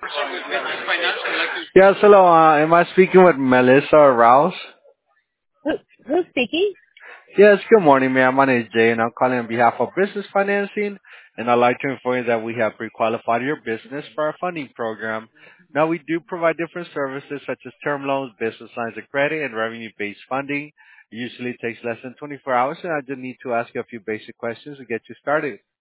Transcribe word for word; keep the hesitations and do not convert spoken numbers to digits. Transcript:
Yes, hello. Uh, am I speaking with Melissa Rouse? Who, who's speaking? Yes, good morning, ma'am. My name is Jay, and I'm calling on behalf of Business Financing, and I'd like to inform you that we have pre-qualified your business for our funding program. Now, we do provide different services such as term loans, business lines of credit, and revenue-based funding. It usually takes less than twenty-four hours, and I just need to ask you a few basic questions to get you started.